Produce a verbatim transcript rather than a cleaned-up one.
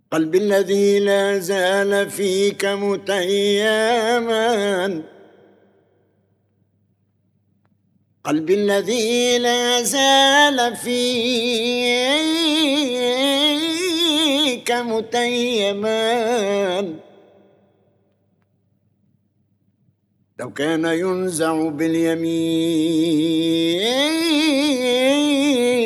قلبي الذي لا زال فيك متيما، قلبي الذي لا زال فيك متيما، لو كان ينزع باليمين